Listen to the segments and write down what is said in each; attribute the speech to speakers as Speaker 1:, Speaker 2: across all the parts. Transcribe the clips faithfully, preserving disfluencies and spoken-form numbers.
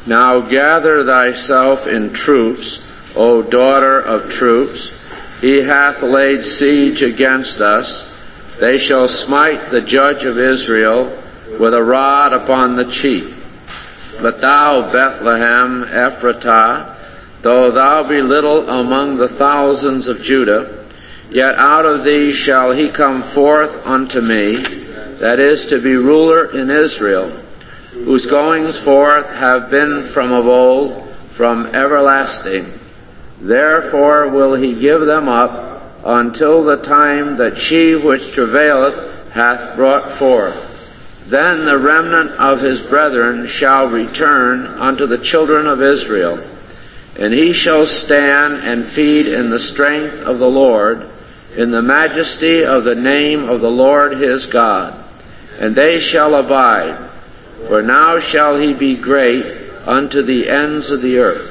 Speaker 1: Now gather thyself in troops, O daughter of troops. He hath laid siege against us. They shall smite the judge of Israel with a rod upon the cheek. But thou, Bethlehem Ephratah, though thou be little among the thousands of Judah, yet out of thee shall he come forth unto me, that is to be ruler in Israel, whose goings forth have been from of old, from everlasting. Therefore will he give them up until the time that she which travaileth hath brought forth. Then the remnant of his brethren shall return unto the children of Israel, and he shall stand and feed in the strength of the Lord, in the majesty of the name of the Lord his God. And they shall abide, for now shall he be great unto the ends of the earth.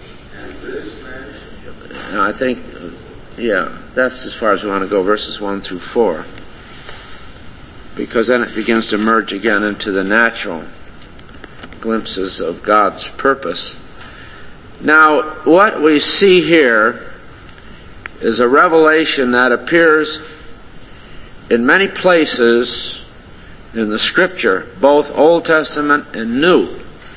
Speaker 1: Now I think, yeah, that's as far as we want to go, verses one through four. Because then it begins to merge again into the natural glimpses of God's purpose. Now, what we see here is a revelation that appears in many places in the Scripture, both Old Testament and New.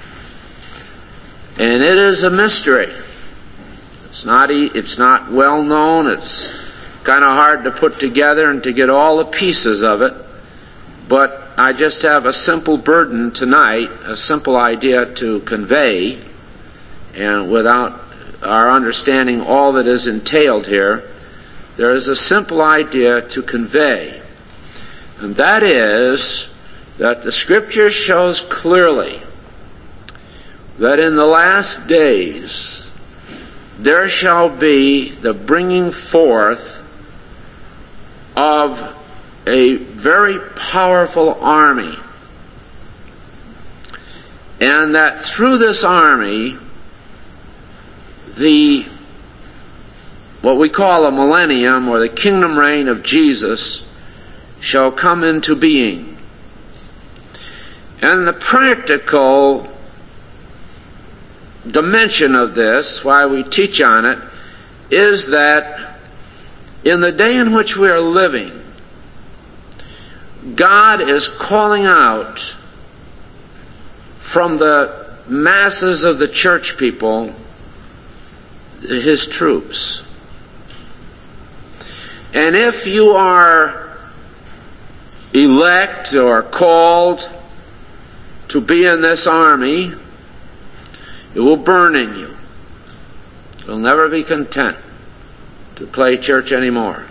Speaker 1: And it is a mystery. It's not, it's not well known. It's kind of hard to put together and to get all the pieces of it. But I just have a simple burden tonight, a simple idea to convey, and without our understanding all that is entailed here, there is a simple idea to convey. And that is that the Scripture shows clearly that in the last days there shall be the bringing forth of a very powerful army. And that through this army, the what we call a millennium, or the kingdom reign of Jesus, shall come into being. And the practical dimension of this, why we teach on it, is that in the day in which we are living, God is calling out from the masses of the church people his troops. And if you are elect or called to be in this army, it will burn in you. You'll never be content to play church anymore.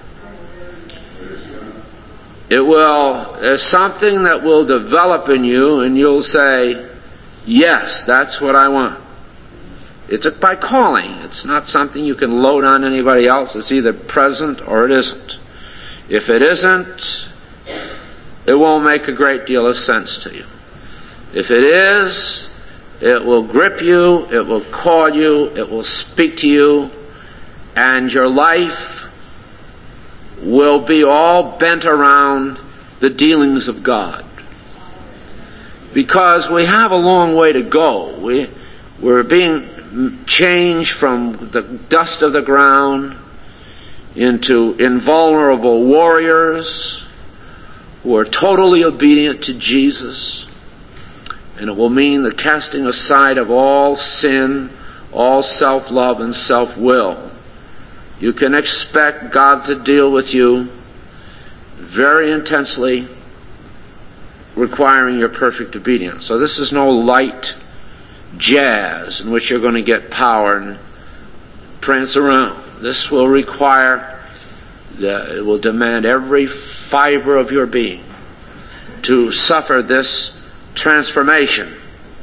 Speaker 1: It will, there's something that will develop in you, and you'll say, yes, that's what I want. It's by calling. It's not something you can load on anybody else. It's either present or it isn't. If it isn't, it won't make a great deal of sense to you. If it is, it will grip you, it will call you, it will speak to you, and your life will be all bent around the dealings of God. Because we have a long way to go. We, we're being changed from the dust of the ground into invulnerable warriors who are totally obedient to Jesus. And it will mean the casting aside of all sin, all self-love and self-will. You can expect God to deal with you very intensely, requiring your perfect obedience. So this is no light jazz in which you're going to get power and prance around. This will require, the, it will demand every fiber of your being to suffer this transformation.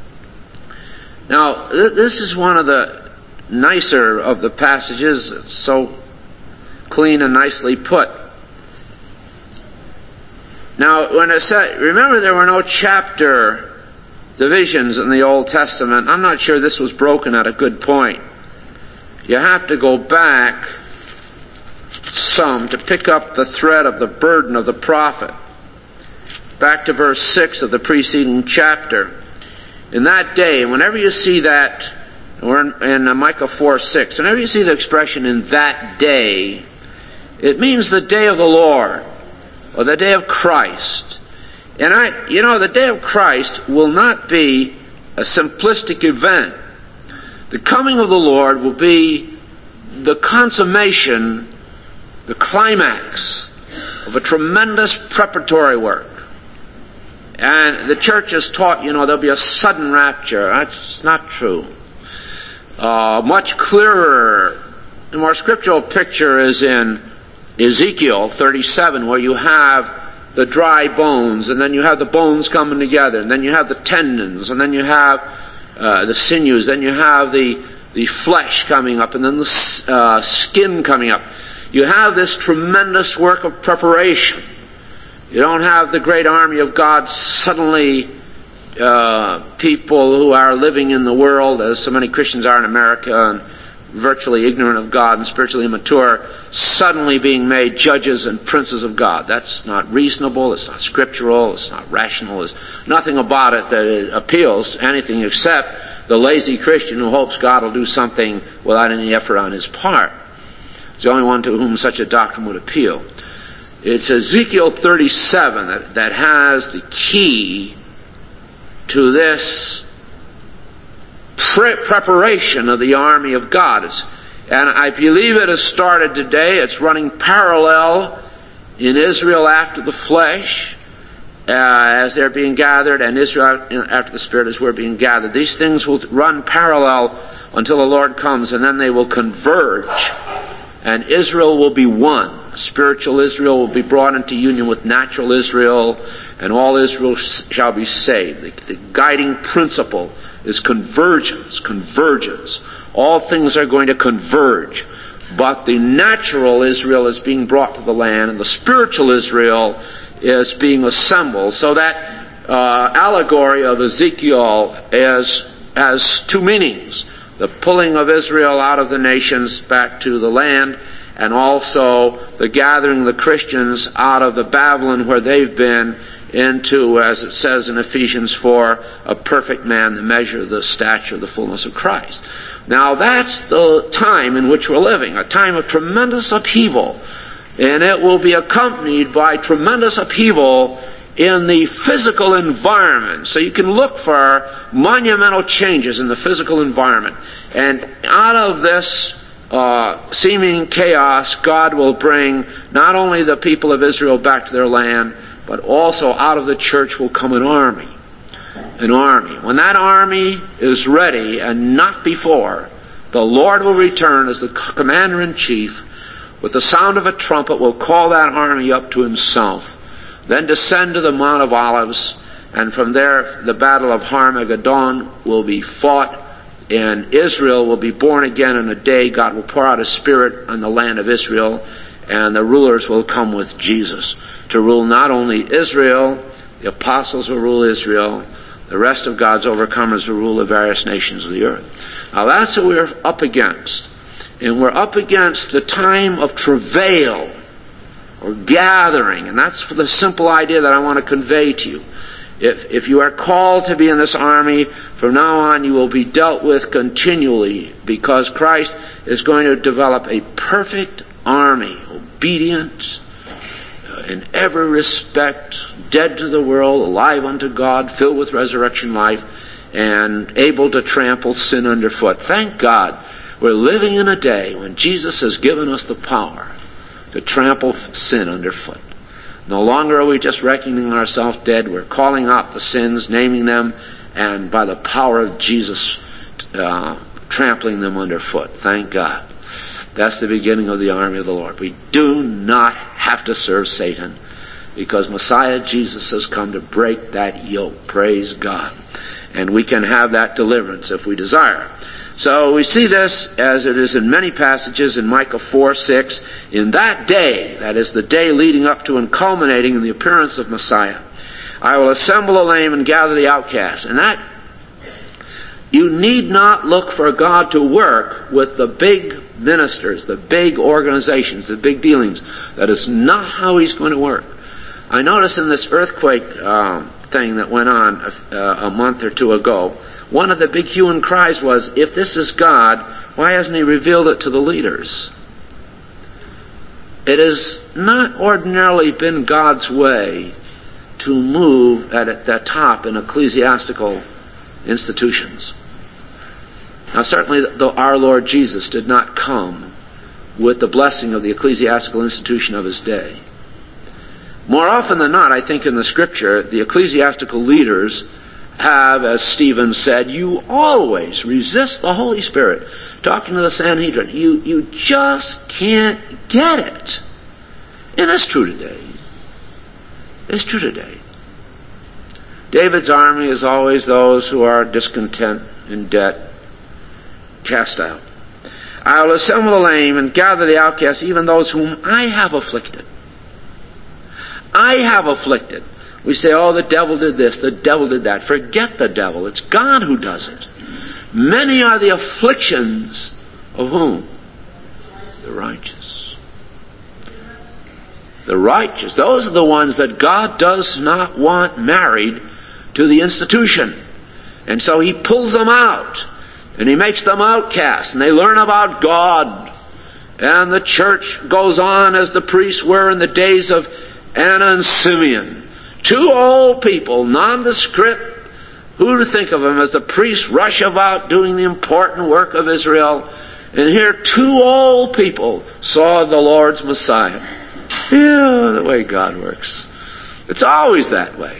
Speaker 1: Now, th- this is one of the nicer of the passages. It's so clean and nicely put. Now, when it said, remember there were no chapter divisions in the Old Testament. I'm not sure this was broken at a good point. You have to go back some to pick up the thread of the burden of the prophet. Back to verse six of the preceding chapter. In that day, and whenever you see that, or in, in uh, Micah four six, whenever you see the expression "in that day," it means the day of the Lord, or the day of Christ. And I, you know, the day of Christ will not be a simplistic event. The coming of the Lord will be the consummation, the climax of a tremendous preparatory work. And the church has taught, you know, there'll be a sudden rapture. That's not true. Uh, much clearer, the more scriptural picture is in Ezekiel thirty-seven, where you have the dry bones, and then you have the bones coming together, and then you have the tendons, and then you have uh, the sinews, then you have the, the flesh coming up, and then the uh, skin coming up. You have this tremendous work of preparation. You don't have the great army of God suddenly, uh, people who are living in the world, as so many Christians are in America, and virtually ignorant of God and spiritually immature, suddenly being made judges and princes of God. That's not reasonable, it's not scriptural, it's not rational, there's nothing about it that appeals to anything except the lazy Christian who hopes God will do something without any effort on his part. It's the only one to whom such a doctrine would appeal. It's Ezekiel thirty-seven that, that has the key to this pre- preparation of the army of God. It's, and I believe it has started today. It's running parallel in Israel after the flesh, uh, as they're being gathered, and Israel after the Spirit as we're being gathered. These things will run parallel until the Lord comes, and then they will converge, and Israel will be one. Spiritual Israel will be brought into union with natural Israel, and all Israel shall be saved. The, the guiding principle is convergence, convergence. All things are going to converge. But the natural Israel is being brought to the land, and the spiritual Israel is being assembled. So that uh, allegory of Ezekiel is, has two meanings. The pulling of Israel out of the nations back to the land, and also the gathering of the Christians out of the Babylon where they've been into, as it says in Ephesians four, a perfect man, the measure, the stature, the fullness of Christ. Now that's the time in which we're living, a time of tremendous upheaval. And it will be accompanied by tremendous upheaval in the physical environment. So you can look for monumental changes in the physical environment. And out of this uh, seeming chaos, God will bring not only the people of Israel back to their land, but also out of the church will come an army. An army. When that army is ready, and not before, the Lord will return as the commander-in-chief. With the sound of a trumpet will call that army up to himself. Then descend to the Mount of Olives, and from there the battle of Armageddon will be fought, and Israel will be born again in a day. God will pour out His Spirit on the land of Israel, and the rulers will come with Jesus to rule not only Israel, the apostles will rule Israel, the rest of God's overcomers will rule the various nations of the earth. Now that's what we're up against. And we're up against the time of travail, or gathering, and that's the simple idea that I want to convey to you. If, if you are called to be in this army, from now on you will be dealt with continually, because Christ is going to develop a perfect army, obedient uh, in every respect, dead to the world, alive unto God, filled with resurrection life, and able to trample sin underfoot. Thank God we're living in a day when Jesus has given us the power to trample sin underfoot. No longer are we just reckoning ourselves dead. We're calling out the sins, naming them, and by the power of Jesus, uh, trampling them underfoot. Thank God. That's the beginning of the army of the Lord. We do not have to serve Satan, because Messiah Jesus has come to break that yoke. Praise God. And we can have that deliverance if we desire. So we see this as it is in many passages in Micah four six. In that day, that is the day leading up to and culminating in the appearance of Messiah, I will assemble the lame and gather the outcasts. And that, you need not look for God to work with the big ministers, the big organizations, the big dealings. That is not how He's going to work. I noticed in this earthquake um, thing that went on a, uh, a month or two ago, one of the big hue and cries was, if this is God, why hasn't he revealed it to the leaders? It has not ordinarily been God's way to move at the top in ecclesiastical institutions. Now certainly though our Lord Jesus did not come with the blessing of the ecclesiastical institution of his day. More often than not, I think in the Scripture, the ecclesiastical leaders have, as Stephen said, you always resist the Holy Spirit. Talking to the Sanhedrin, you, you just can't get it. And it's true today. It's true today. David's army is always those who are discontent, in debt, cast out. I will assemble the lame and gather the outcasts, even those whom I have afflicted. I have afflicted. We say, oh, the devil did this, the devil did that. Forget the devil. It's God who does it. Many are the afflictions of whom? The righteous. The righteous. Those are the ones that God does not want married to the institution. And so he pulls them out. And he makes them outcasts. And they learn about God. And the church goes on as the priests were in the days of Anna and Simeon. Two old people, nondescript. Who to think of them as the priests rush about doing the important work of Israel. And here two old people saw the Lord's Messiah. Yeah, the way God works. It's always that way.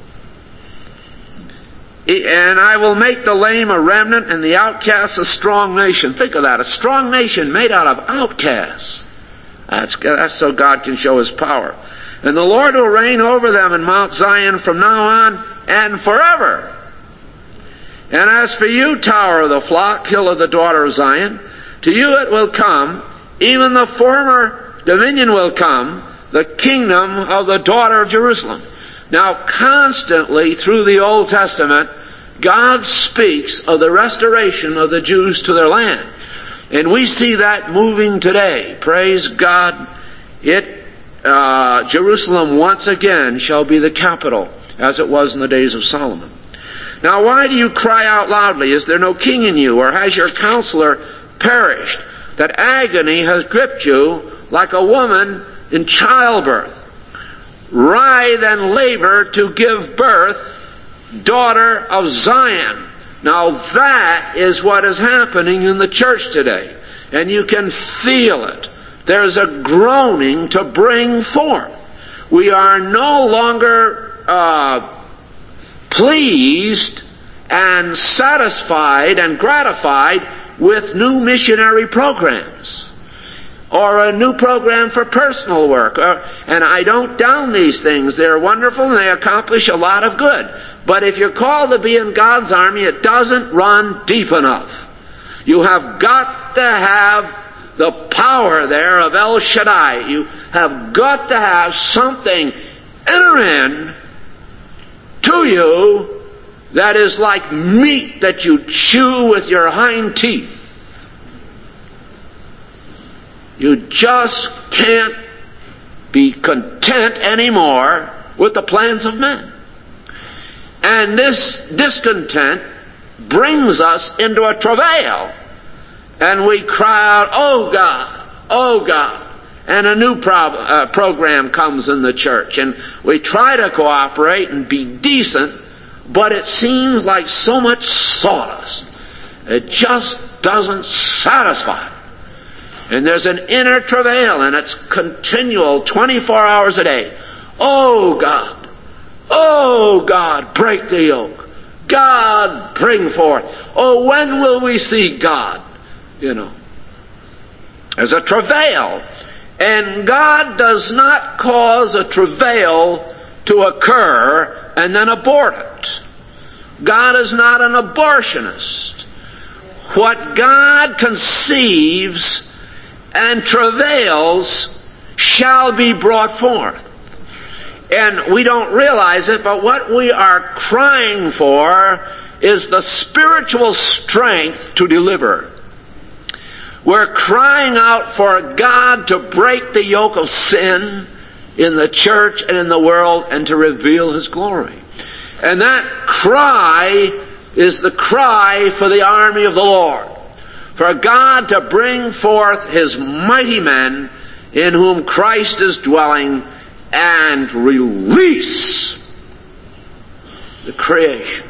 Speaker 1: And I will make the lame a remnant and the outcasts a strong nation. Think of that, a strong nation made out of outcasts. That's, that's so God can show his power. And the Lord will reign over them in Mount Zion from now on and forever. And as for you, tower of the flock, hill of the daughter of Zion, to you it will come, even the former dominion will come, the kingdom of the daughter of Jerusalem. Now, constantly through the Old Testament, God speaks of the restoration of the Jews to their land. And we see that moving today. Praise God. It, uh, Jerusalem once again shall be the capital, as it was in the days of Solomon. Now, why do you cry out loudly? Is there no king in you, or has your counselor perished? That agony has gripped you like a woman in childbirth. Writhe and labor to give birth, daughter of Zion. Now that is what is happening in the church today. And you can feel it. There's a groaning to bring forth. We are no longer uh, pleased and satisfied and gratified with new missionary programs. Or a new program for personal work. Or, and I don't down these things. They're wonderful and they accomplish a lot of good. But if you're called to be in God's army, it doesn't run deep enough. You have got to have the power there of El Shaddai. You have got to have something enter in to you that is like meat that you chew with your hind teeth. You just can't be content anymore with the plans of men. And this discontent brings us into a travail. And we cry out, oh God, oh God. And a new pro- uh, program comes in the church. And we try to cooperate and be decent, but it seems like so much sawdust. It just doesn't satisfy. And there's an inner travail, and it's continual, twenty-four hours a day. Oh God, oh God, break the yoke. God, bring forth. Oh, when will we see God? You know, there's a travail. And God does not cause a travail to occur and then abort it. God is not an abortionist. What God conceives and travails shall be brought forth. And we don't realize it, but what we are crying for is the spiritual strength to deliver. We're crying out for God to break the yoke of sin in the church and in the world and to reveal His glory. And that cry is the cry for the army of the Lord, for God to bring forth His mighty men in whom Christ is dwelling and release the creation.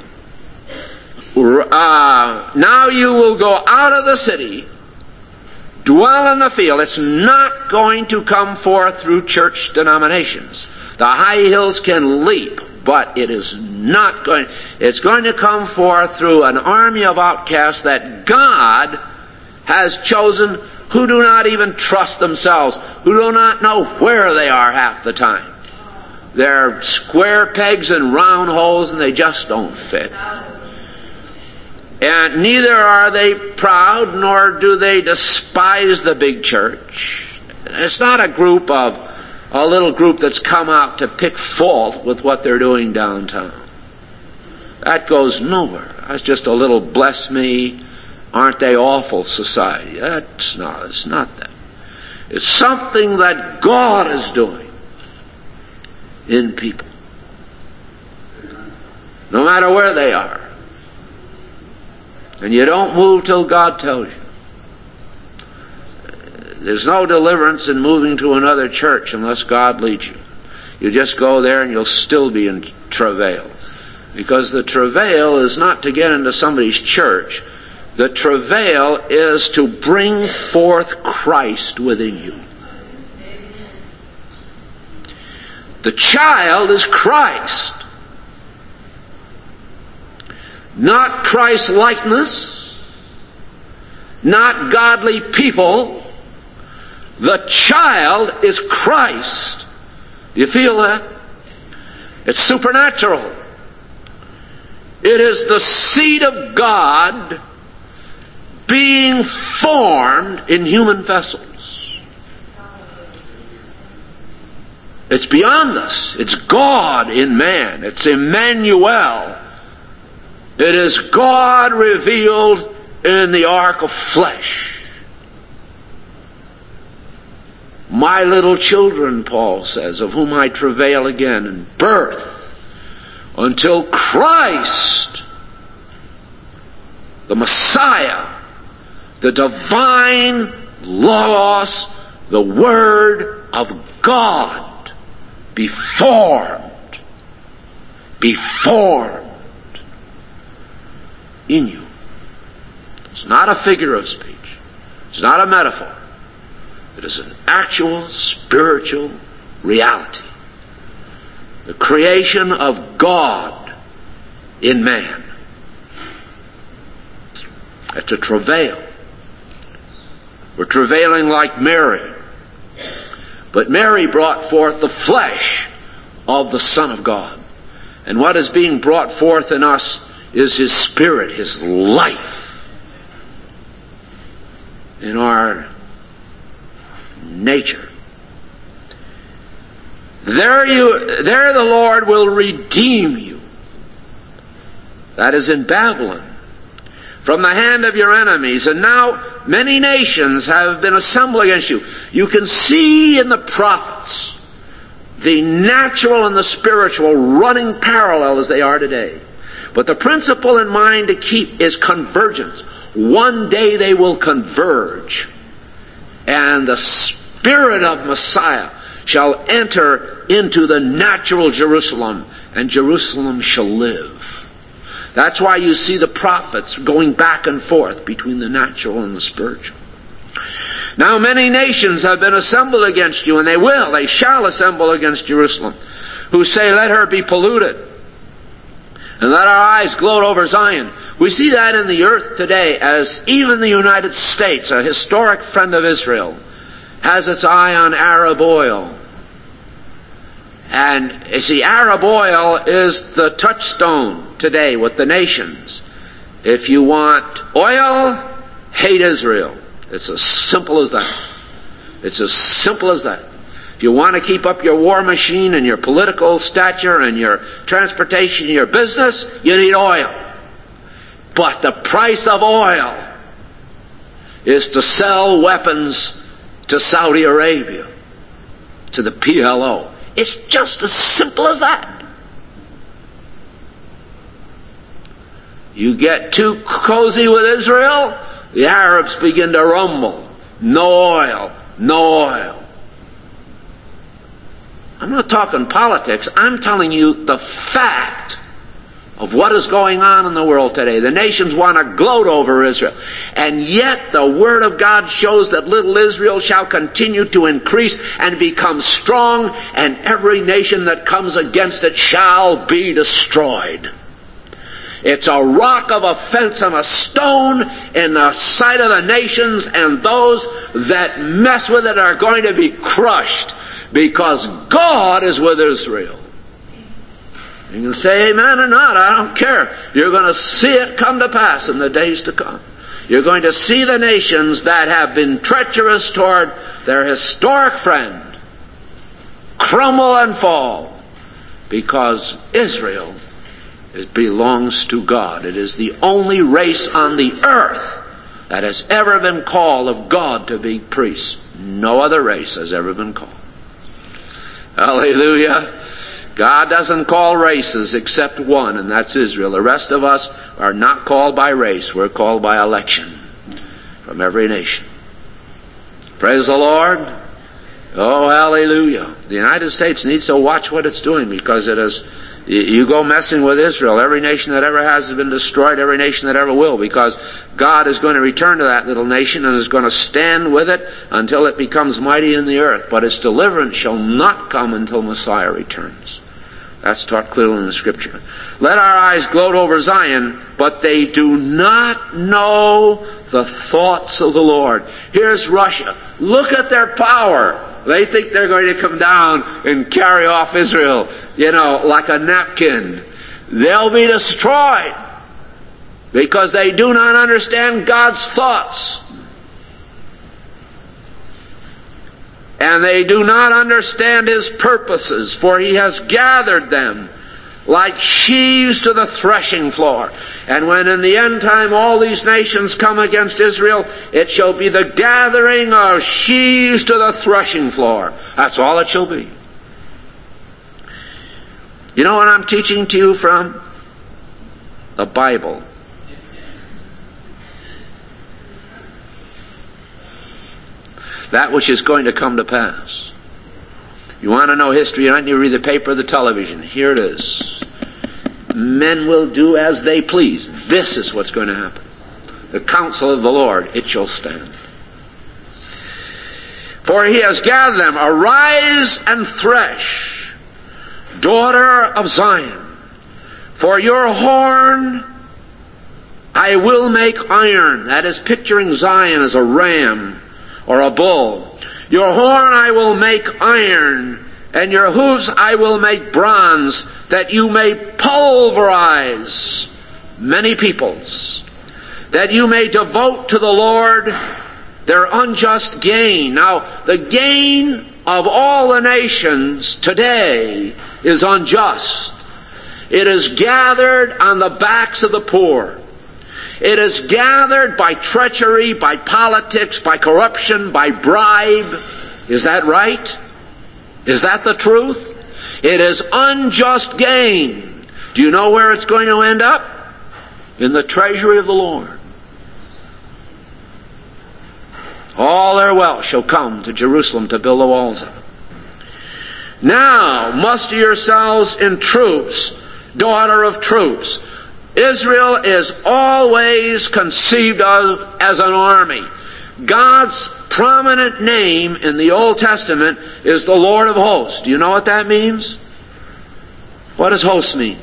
Speaker 1: Uh, now you will go out of the city, dwell in the field. It's not going to come forth through church denominations. The high hills can leap, but it is not going. It's going to come forth through an army of outcasts that God has chosen, who do not even trust themselves, who do not know where they are half the time. They're square pegs in round holes, and they just don't fit. And neither are they proud, nor do they despise the big church. It's not a group of, a little group that's come out to pick fault with what they're doing downtown. That goes nowhere. That's just a little bless me, aren't they awful society. That's not, it's not that. It's something that God is doing in people, no matter where they are. And you don't move till God tells you. There's no deliverance in moving to another church unless God leads you. You just go there and you'll still be in travail. Because the travail is not to get into somebody's church. The travail is to bring forth Christ within you. The child is Christ. Not Christ-likeness, not godly people. The child is Christ. Do you feel that? It's supernatural. It is the seed of God being formed in human vessels. It's beyond us. It's God in man. It's Emmanuel. It is God revealed in the ark of flesh. My little children, Paul says, of whom I travail again in birth, until Christ, the Messiah, the divine Logos, the Word of God, be formed, be formed in you. It's not a figure of speech. It's not a metaphor. It is an actual spiritual reality. The creation of God in man. It's a travail. We're travailing like Mary. But Mary brought forth the flesh of the Son of God. And what is being brought forth in us is His Spirit, His life in our nature. There you, there the Lord will redeem you. That is in Babylon, from the hand of your enemies. And now many nations have been assembled against you. You can see in the prophets the natural and the spiritual running parallel as they are today. But the principle in mind to keep is convergence. One day they will converge, and the Spirit of Messiah shall enter into the natural Jerusalem, and Jerusalem shall live. That's why you see the prophets going back and forth between the natural and the spiritual. Now many nations have been assembled against you, and they will, they shall assemble against Jerusalem, who say, let her be polluted, and let our eyes gloat over Zion. We see that in the earth today, as even the United States, a historic friend of Israel, has its eye on Arab oil. And you see, Arab oil is the touchstone today with the nations. If you want oil, hate Israel. It's as simple as that. It's as simple as that. If you want to keep up your war machine and your political stature and your transportation and your business, you need oil. But the price of oil is to sell weapons to Saudi Arabia, to the P L O. It's just as simple as that. You get too cozy with Israel, the Arabs begin to rumble. No oil, no oil. I'm not talking politics. I'm telling you the fact of what is going on in the world today. The nations want to gloat over Israel. And yet the Word of God shows that little Israel shall continue to increase and become strong, and every nation that comes against it shall be destroyed. It's a rock of offense and a stone in the sight of the nations, and those that mess with it are going to be crushed, because God is with Israel. You can say amen or not, I don't care. You're going to see it come to pass in the days to come. You're going to see the nations that have been treacherous toward their historic friend crumble and fall, because Israel it belongs to God. It is the only race on the earth that has ever been called of God to be priests. No other race has ever been called. Hallelujah. God doesn't call races except one, and that's Israel. The rest of us are not called by race. We're called by election from every nation. Praise the Lord. Oh, hallelujah. The United States needs to watch what it's doing, because it is, you go messing with Israel, every nation that ever has been destroyed, every nation that ever will, because God is going to return to that little nation and is going to stand with it until it becomes mighty in the earth. But its deliverance shall not come until Messiah returns. That's taught clearly in the Scripture. Let our eyes gloat over Zion, but they do not know the thoughts of the Lord. Here's Russia. Look at their power. They think they're going to come down and carry off Israel, you know, like a napkin. They'll be destroyed because they do not understand God's thoughts. And they do not understand His purposes, for He has gathered them like sheaves to the threshing floor. And when in the end time all these nations come against Israel, it shall be the gathering of sheaves to the threshing floor. That's all it shall be. You know what I'm teaching to you from? The Bible. That which is going to come to pass. You want to know history, you don't need to read the paper or the television. Here it is. Men will do as they please. This is what's going to happen. The counsel of the Lord, it shall stand. For He has gathered them. Arise and thresh, daughter of Zion. For your horn I will make iron. That is picturing Zion as a ram or a bull. Your horn I will make iron, and your hooves I will make bronze, that you may pulverize many peoples, that you may devote to the Lord their unjust gain. Now, the gain of all the nations today is unjust. It is gathered on the backs of the poor. It is gathered by treachery, by politics, by corruption, by bribe. Is that right? Is that the truth? It is unjust gain. Do you know where it's going to end up? In the treasury of the Lord. All their wealth shall come to Jerusalem to build the walls of it. Now muster yourselves in troops, daughter of troops. Israel is always conceived of as an army. God's prominent name in the Old Testament is the Lord of hosts. Do you know what that means? What does hosts mean?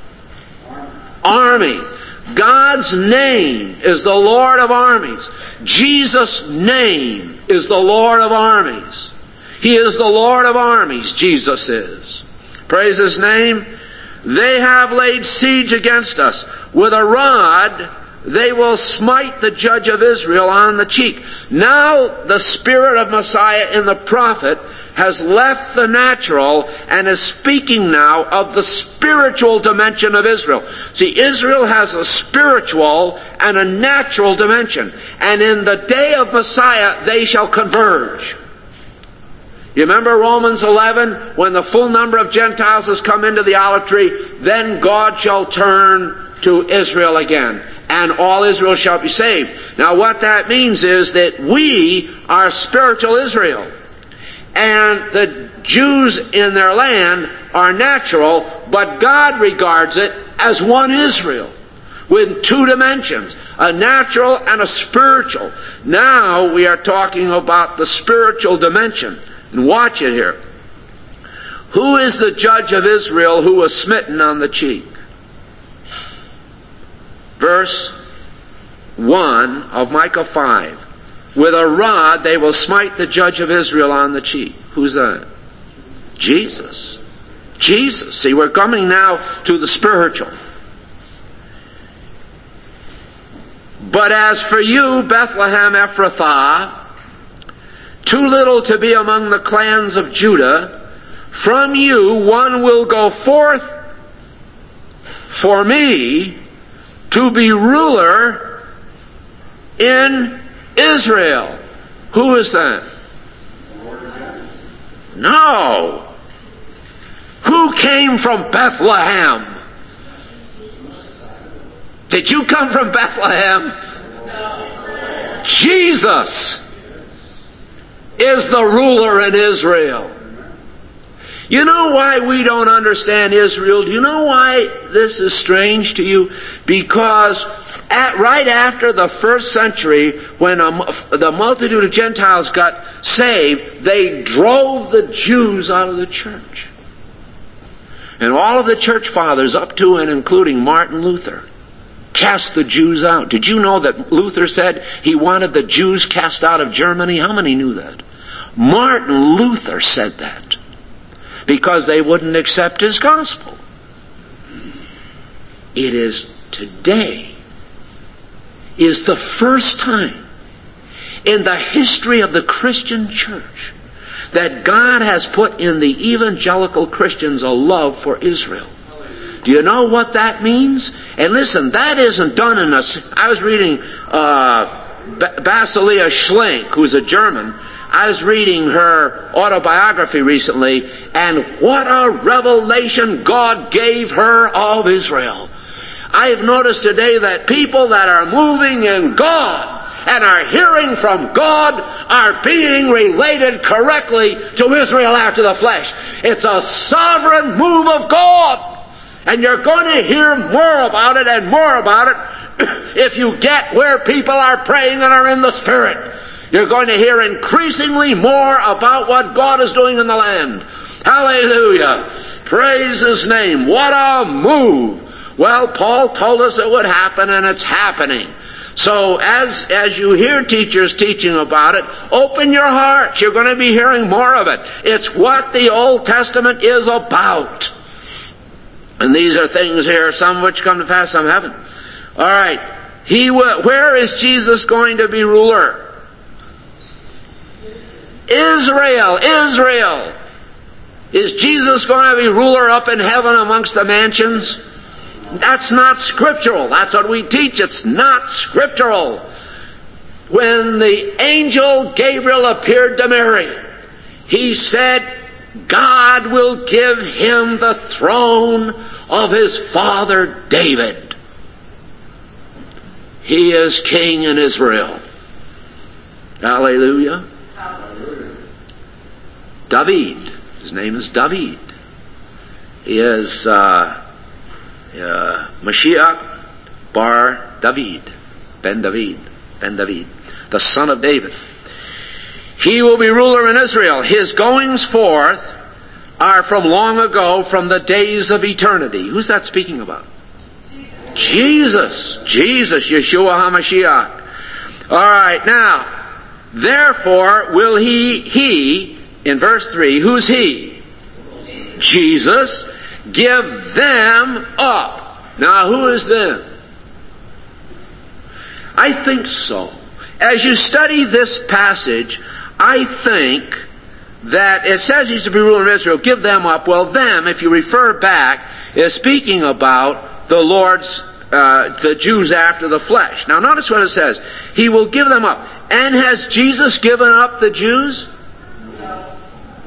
Speaker 1: Army. God's name is the Lord of armies. Jesus' name is the Lord of armies. He is the Lord of armies, Jesus is. Praise His name. They have laid siege against us. With a rod they will smite the judge of Israel on the cheek. Now the spirit of Messiah in the prophet has left the natural and is speaking now of the spiritual dimension of Israel. See, Israel has a spiritual and a natural dimension. And in the day of Messiah they shall converge. You remember Romans eleven? When the full number of Gentiles has come into the olive tree, then God shall turn to Israel again, and all Israel shall be saved. Now what that means is that we are spiritual Israel, and the Jews in their land are natural, but God regards it as one Israel, with two dimensions, a natural and a spiritual. Now we are talking about the spiritual dimension. And watch it here. Who is the judge of Israel who was smitten on the cheek? Verse one of Micah five. With a rod they will smite the judge of Israel on the cheek. Who's that? Jesus. Jesus. See, we're coming now to the spiritual. But as for you, Bethlehem Ephrathah, too little to be among the clans of Judah, from you one will go forth for me to be ruler in Israel. Who is that? No. Who came from Bethlehem? Did you come from Bethlehem? Jesus is the ruler in Israel. You know why we don't understand Israel? Do you know why this is strange to you? Because at, right after the first century, when a, the multitude of Gentiles got saved, they drove the Jews out of the church. And all of the church fathers, up to and including Martin Luther, cast the Jews out. Did you know that Luther said he wanted the Jews cast out of Germany? How many knew that? Martin Luther said that because they wouldn't accept his gospel. It is today is the first time in the history of the Christian church that God has put in the evangelical Christians a love for Israel. Do you know what that means? And listen, that isn't done in a... I was reading uh, Basilia Schlink, who's a German. I was reading her autobiography recently, and what a revelation God gave her of Israel. I have noticed today that people that are moving in God and are hearing from God are being related correctly to Israel after the flesh. It's a sovereign move of God. And you're going to hear more about it and more about it if you get where people are praying and are in the Spirit. You're going to hear increasingly more about what God is doing in the land. Hallelujah. Praise His name. What a move. Well, Paul told us it would happen, and it's happening. So as, as you hear teachers teaching about it, open your hearts. You're going to be hearing more of it. It's what the Old Testament is about. And these are things here, some which come to pass, some haven't. All right. He will, where is Jesus going to be ruler? Israel, Israel. Is Jesus going to be ruler up in heaven amongst the mansions? That's not scriptural. That's what we teach. It's not scriptural. When the angel Gabriel appeared to Mary, he said, God will give him the throne of his father David. He is king in Israel. Hallelujah. Hallelujah. David. His name is David. He is uh, uh, Mashiach bar David. Ben David. Ben David. The son of David. He will be ruler in Israel. His goings forth are from long ago, from the days of eternity. Who's that speaking about? Jesus. Jesus. Yeshua HaMashiach. All right, now, therefore will he, he, in verse three, who's he? Jesus. Give them up. Now, who is them? I think so. As you study this passage, I think that it says he's to be ruler in Israel. Give them up. Well, them, if you refer back, is speaking about the Lord's, uh, the Jews after the flesh. Now, notice what it says. He will give them up. And has Jesus given up the Jews?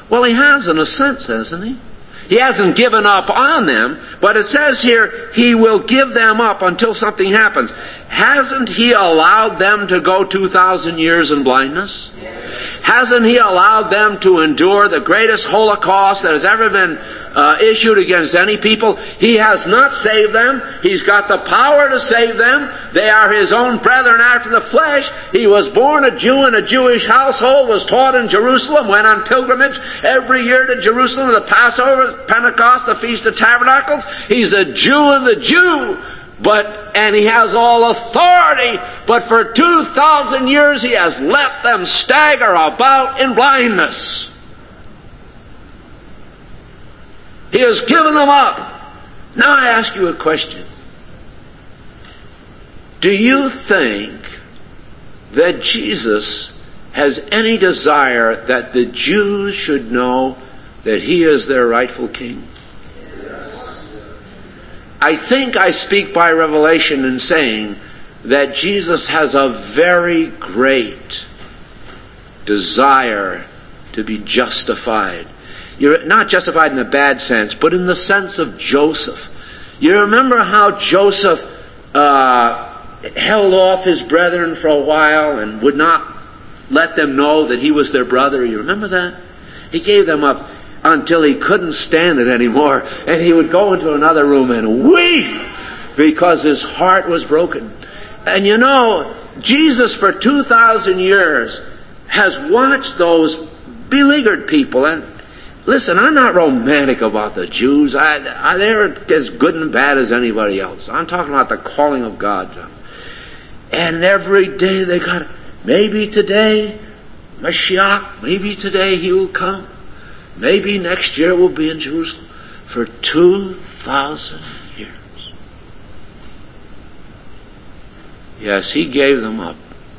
Speaker 1: Well, he has in a sense, hasn't he? He hasn't given up on them, but it says here, he will give them up until something happens. Hasn't he allowed them to go two thousand years in blindness? Hasn't he allowed them to endure the greatest Holocaust that has ever been uh, issued against any people? He has not saved them. He's got the power to save them. They are his own brethren after the flesh. He was born a Jew in a Jewish household, was taught in Jerusalem, went on pilgrimage every year to Jerusalem, the Passover, Pentecost, the Feast of Tabernacles. He's a Jew of the Jew. But, and he has all authority, but for two thousand years he has let them stagger about in blindness. He has given them up. Now I ask you a question. Do you think that Jesus has any desire that the Jews should know that he is their rightful king? I think I speak by revelation in saying that Jesus has a very great desire to be justified. You're not justified in a bad sense, but in the sense of Joseph. You remember how Joseph uh, held off his brethren for a while and would not let them know that he was their brother? You remember that? He gave them up until he couldn't stand it anymore, and he would go into another room and weep because his heart was broken. And you know, Jesus for two thousand years has watched those beleaguered people. And listen, I'm not romantic about the Jews. I, I, they're as good and bad as anybody else. I'm talking about the calling of God. And every day they got, maybe today, Mashiach, maybe today he will come. Maybe next year we'll be in Jerusalem. For two thousand years. Yes, he gave them up.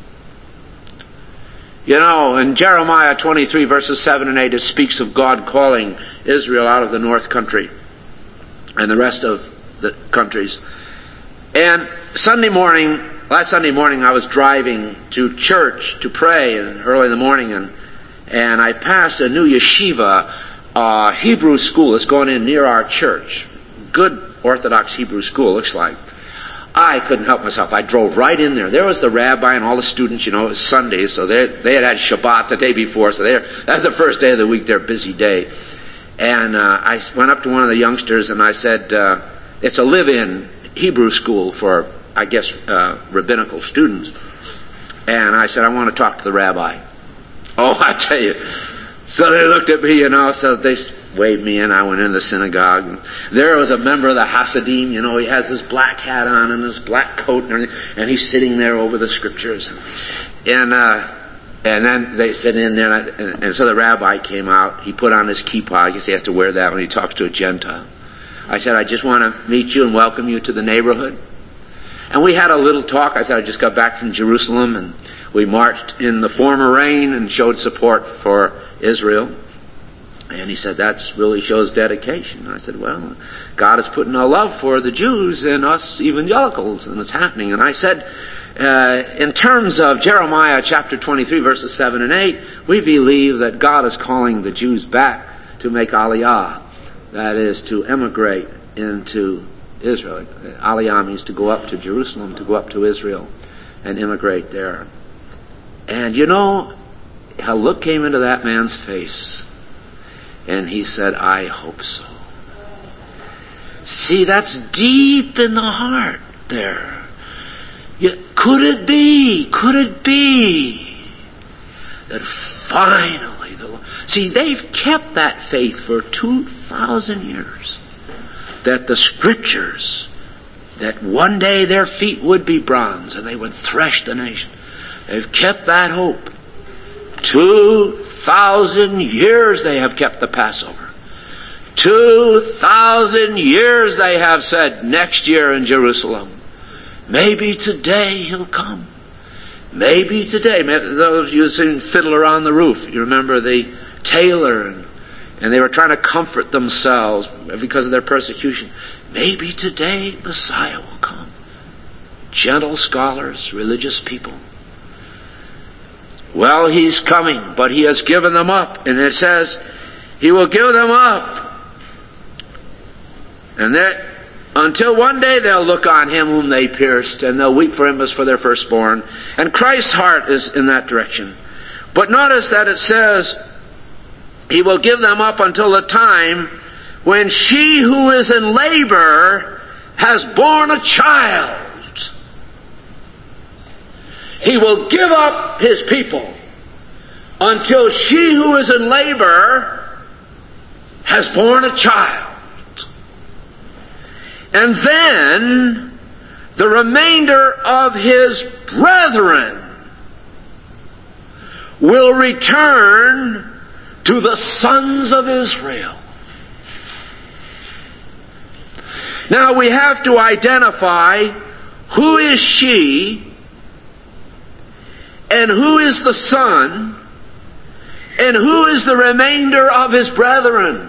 Speaker 1: You know, in Jeremiah twenty-three verses seven and eight, it speaks of God calling Israel out of the north country and the rest of the countries. And Sunday morning, last Sunday morning, I was driving to church to pray and early in the morning, and And I passed a new yeshiva, uh, Hebrew school that's going in near our church. Good Orthodox Hebrew school, looks like. I couldn't help myself. I drove right in there. There was the rabbi and all the students. You know, it was Sunday, so they they had had Shabbat the day before, so they that's the first day of the week, their busy day. And uh, I went up to one of the youngsters and I said, uh, it's a live-in Hebrew school for, I guess, uh, rabbinical students. And I said, I want to talk to the rabbi. Oh, I tell you. So they looked at me, you know, so they waved me in. I went in the synagogue. And there was a member of the Hasidim, you know, he has his black hat on and his black coat and everything, and he's sitting there over the scriptures. And uh, and then they sit in there, and, and, and so the rabbi came out. He put on his kippah. I guess he has to wear that when he talks to a Gentile. I said, I just want to meet you and welcome you to the neighborhood. And we had a little talk. I said, I just got back from Jerusalem, and we marched in the former rain and showed support for Israel. And he said, that really shows dedication. I said, well, God is putting a love for the Jews in us evangelicals, and it's happening. And I said, uh, in terms of Jeremiah chapter twenty-three, verses seven and eight, we believe that God is calling the Jews back to make aliyah. That is, to emigrate into Israel. Aliyah means to go up to Jerusalem, to go up to Israel and immigrate there. And you know, a look came into that man's face, and he said, I hope so. See, that's deep in the heart there. You, could it be, could it be that finally the Lord... See, they've kept that faith for two thousand years. That the scriptures, that one day their feet would be bronze and they would thresh the nation. They've kept that hope. Two thousand years they have kept the Passover. Two thousand years they have said, next year in Jerusalem. Maybe today he'll come. Maybe today. Those of you who've seen Fiddler on the Roof, you remember the tailor, and, and they were trying to comfort themselves because of their persecution. Maybe today Messiah will come. Gentle scholars, religious people. Well, he's coming, but he has given them up. And it says, He will give them up. And that until one day they'll look on him whom they pierced, and they'll weep for him as for their firstborn. And Christ's heart is in that direction. But notice that it says, he will give them up until the time when she who is in labor has borne a child. He will give up his people until she who is in labor has borne a child. And then the remainder of his brethren will return to the sons of Israel. Now we have to identify who is she and who is the son and who is the remainder of his brethren.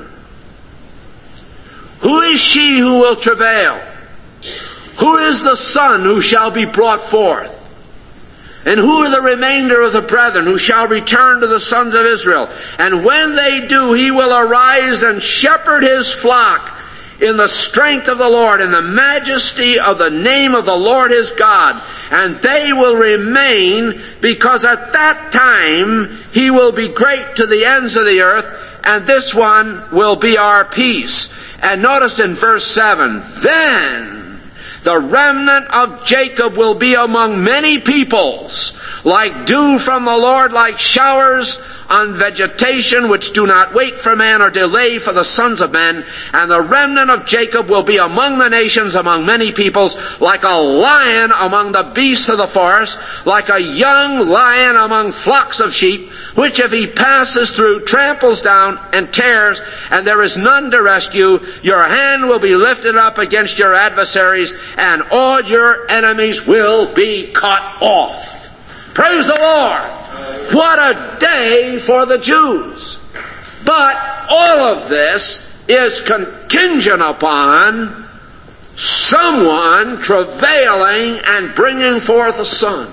Speaker 1: Who is she who will travail? Who is the son who shall be brought forth? And who are the remainder of the brethren who shall return to the sons of Israel? And when they do, he will arise and shepherd his flock in the strength of the Lord, in the majesty of the name of the Lord his God. And they will remain, because at that time he will be great to the ends of the earth, and this one will be our peace. And notice in verse seven, then the remnant of Jacob will be among many peoples, like dew from the Lord, like showers on vegetation, which do not wait for man or delay for the sons of men. And the remnant of Jacob will be among the nations, among many peoples, like a lion among the beasts of the forest, like a young lion among flocks of sheep, which if he passes through, tramples down and tears, and there is none to rescue. Your hand will be lifted up against your adversaries, and all your enemies will be cut off. Praise the Lord! What a day for the Jews! But all of this is contingent upon someone travailing and bringing forth a son.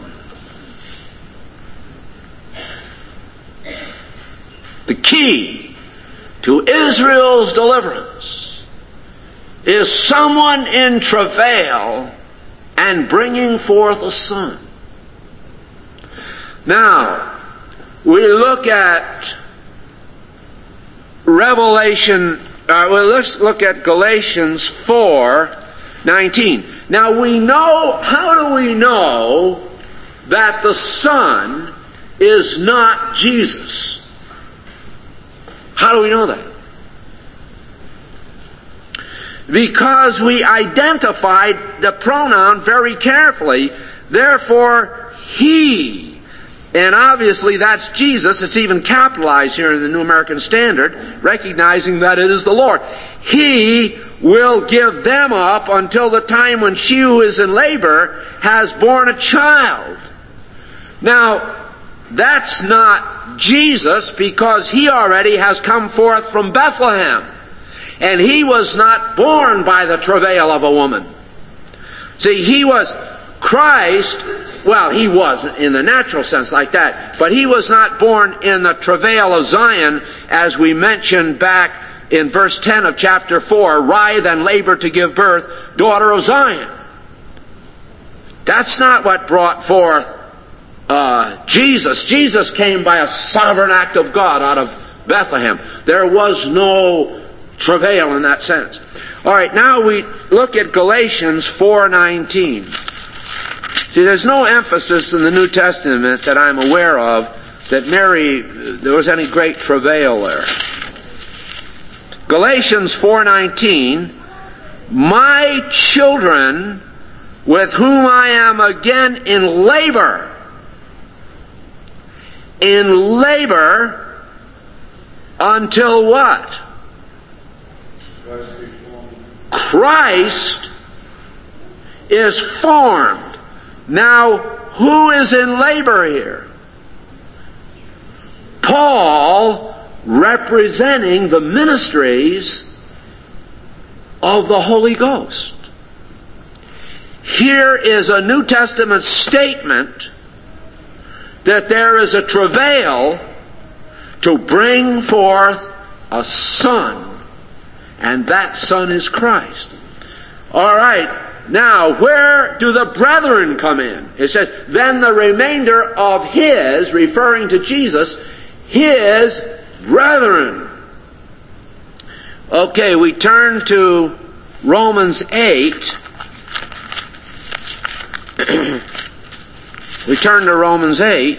Speaker 1: The key to Israel's deliverance is someone in travail and bringing forth a son. Now, we look at Revelation, uh, well, let's look at Galatians four nineteen. Now we know, how do we know that the Son is not Jesus? How do we know that? Because we identified the pronoun very carefully. Therefore, he. And obviously that's Jesus. It's even capitalized here in the New American Standard, recognizing that it is the Lord. He will give them up until the time when she who is in labor has borne a child. Now, that's not Jesus, because he already has come forth from Bethlehem. And he was not born by the travail of a woman. See, he was Christ. Well, he wasn't in the natural sense like that, but he was not born in the travail of Zion, as we mentioned back in verse ten of chapter four, writhe and labor to give birth, daughter of Zion. That's not what brought forth uh, Jesus. Jesus came by a sovereign act of God out of Bethlehem. There was no travail in that sense. All right, now we look at Galatians four nineteen. See, there's no emphasis in the New Testament that I'm aware of that Mary, there was any great travail there. Galatians four nineteen, my children with whom I am again in labor, in labor until what? Christ is formed. Now, who is in labor here? Paul, representing the ministries of the Holy Ghost. Here is a New Testament statement that there is a travail to bring forth a son, and that son is Christ. All right. Now, where do the brethren come in? It says, then the remainder of his, referring to Jesus, his brethren. Okay, we turn to Romans eight. We turn to Romans eight,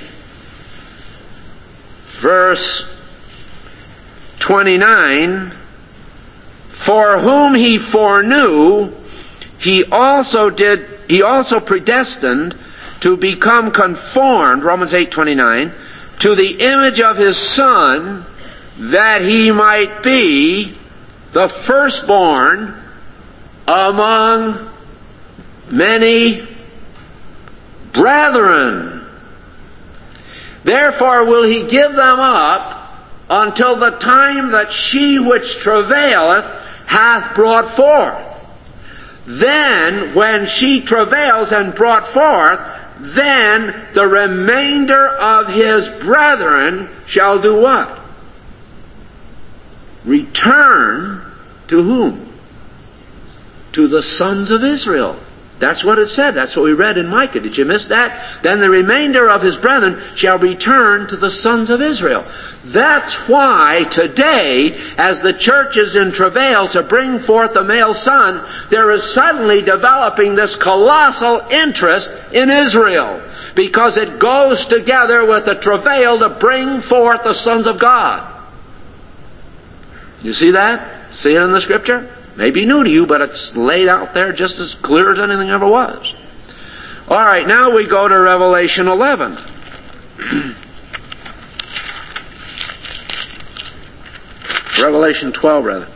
Speaker 1: verse twenty-nine. For whom he foreknew, he also did, he also predestined to become conformed, Romans eight twenty-nine, to the image of his Son, that he might be the firstborn among many brethren. Therefore will he give them up until the time that she which travaileth hath brought forth. Then, when she travails and brought forth, then the remainder of his brethren shall do what? Return to whom? To the sons of Israel. That's what it said. That's what we read in Micah. Did you miss that? Then the remainder of his brethren shall return to the sons of Israel. That's why today, as the church is in travail to bring forth a male son, there is suddenly developing this colossal interest in Israel, because it goes together with the travail to bring forth the sons of God. You see that? See it in the Scripture? May be new to you, but it's laid out there just as clear as anything ever was. All right, now we go to Revelation eleven. Revelation twelve, rather.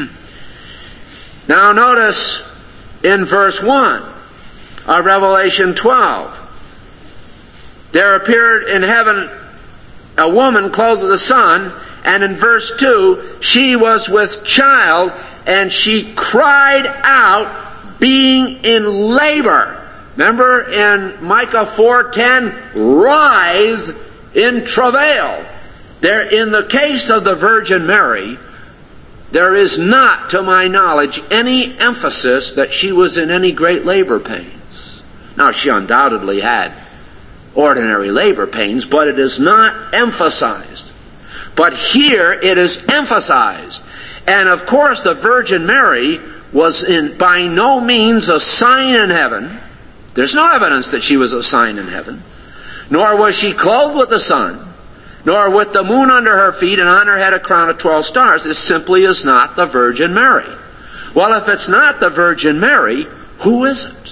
Speaker 1: Now notice in verse one of Revelation twelve, there appeared in heaven a woman clothed with the sun, and in verse two, she was with child, and she cried out, being in labor. Remember in Micah four ten, writhe in travail. There, in the case of the Virgin Mary, there is not, to my knowledge, any emphasis that she was in any great labor pains. Now, she undoubtedly had ordinary labor pains, but it is not emphasized. But here it is emphasized. And of course, the Virgin Mary was in by no means a sign in heaven. There's no evidence that she was a sign in heaven. Nor was she clothed with the sun, nor with the moon under her feet, and on her head a crown of twelve stars. This simply is not the Virgin Mary. Well, if it's not the Virgin Mary, who is it?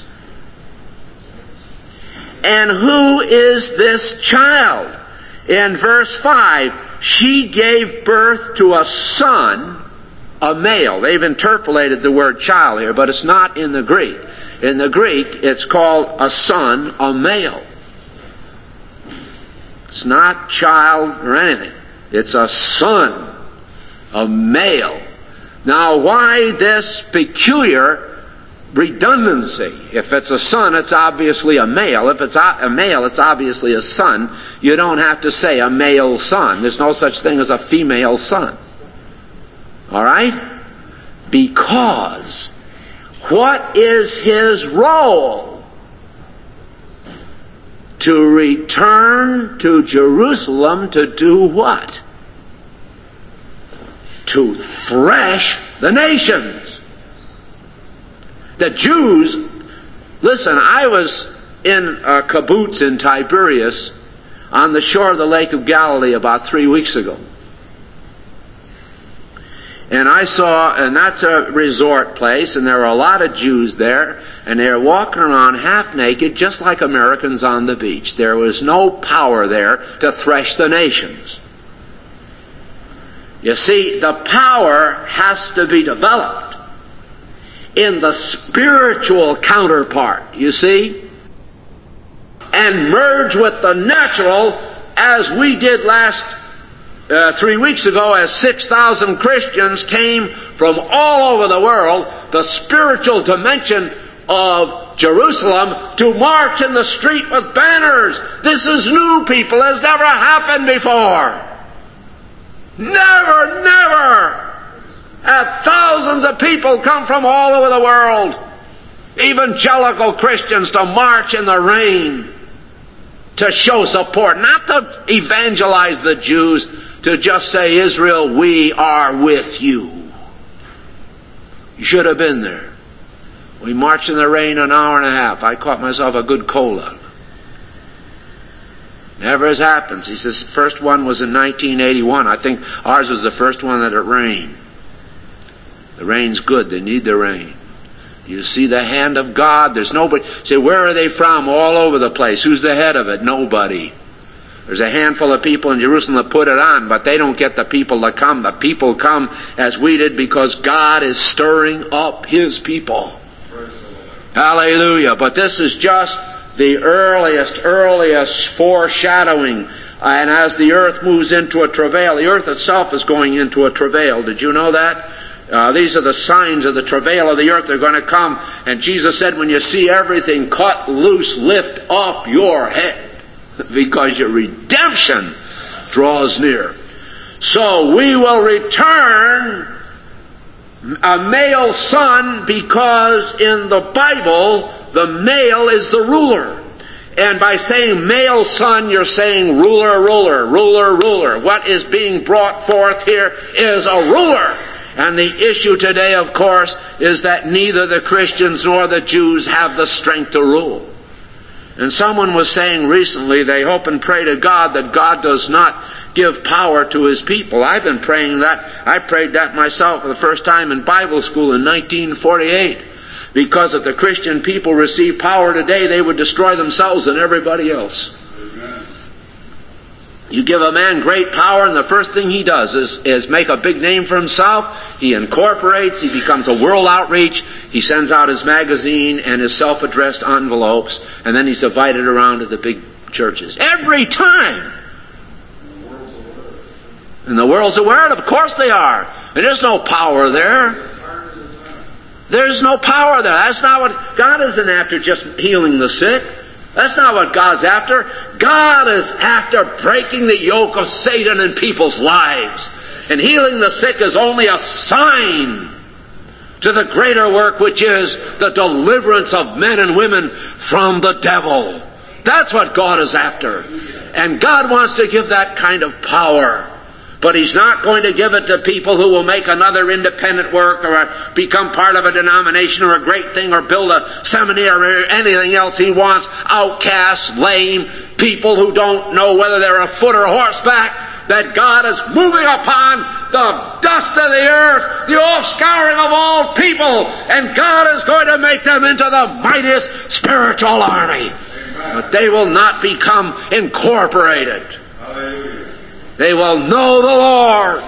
Speaker 1: And who is this child? In verse five, she gave birth to a son, a male. They've interpolated the word child here, but it's not in the Greek. In the Greek, it's called a son, a male. It's not child or anything. It's a son, a male. Now, why this peculiar redundancy? If it's a son, it's obviously a male. If it's a male, it's obviously a son. You don't have to say a male son. There's no such thing as a female son. All right? Because what is his role? To return to Jerusalem to do what? To thresh the nations. The Jews, listen, I was in a kibbutz in Tiberias on the shore of the Lake of Galilee about three weeks ago. And I saw, and that's a resort place, and there were a lot of Jews there, and they were walking around half naked, just like Americans on the beach. There was no power there to thresh the nations. You see, the power has to be developed in the spiritual counterpart, you see, and merge with the natural, as we did last Uh, three weeks ago, as six thousand Christians came from all over the world, the spiritual dimension of Jerusalem, to march in the street with banners. This is new, people, has never happened before. Never, never have thousands of people come from all over the world, evangelical Christians, to march in the rain to show support, not to evangelize the Jews, to just say, Israel, we are with you. You should have been there. We marched in the rain an hour and a half. I caught myself a good cold out of it. Never has happened. He says the first one was in nineteen eighty-one. I think ours was the first one that it rained. The rain's good. They need the rain. You see the hand of God. There's nobody. Say, where are they from? All over the place. Who's the head of it? Nobody. There's a handful of people in Jerusalem that put it on, but they don't get the people to come. The people come as we did because God is stirring up His people. Hallelujah. But this is just the earliest, earliest foreshadowing. And as the earth moves into a travail, the earth itself is going into a travail. Did you know that? Uh, these are the signs of the travail of the earth. They're going to come. And Jesus said, when you see everything cut loose, lift up your head, because your redemption draws near. So we will return a male son, because in the Bible, the male is the ruler. And by saying male son, you're saying ruler, ruler, ruler, ruler. What is being brought forth here is a ruler. And the issue today, of course, is that neither the Christians nor the Jews have the strength to rule. And someone was saying recently, they hope and pray to God that God does not give power to His people. I've been praying that. I prayed that myself for the first time in Bible school in nineteen forty-eight. Because if the Christian people receive power today, they would destroy themselves and everybody else. Amen. You give a man great power, and the first thing he does is, is make a big name for himself. He incorporates, he becomes a world outreach, he sends out his magazine and his self-addressed envelopes, and then he's invited around to the big churches. Every time! And the world's aware of it. Of course they are. And there's no power there. There's no power there. That's not what... God isn't after just healing the sick. That's not what God's after. God is after breaking the yoke of Satan in people's lives. And healing the sick is only a sign to the greater work, which is the deliverance of men and women from the devil. That's what God is after. And God wants to give that kind of power. But He's not going to give it to people who will make another independent work, or become part of a denomination, or a great thing, or build a seminary, or anything else. He wants outcasts, lame, people who don't know whether they're afoot or horseback, that God is moving upon the dust of the earth, the offscouring of all people, and God is going to make them into the mightiest spiritual army. But they will not become incorporated. Hallelujah. They will know the Lord.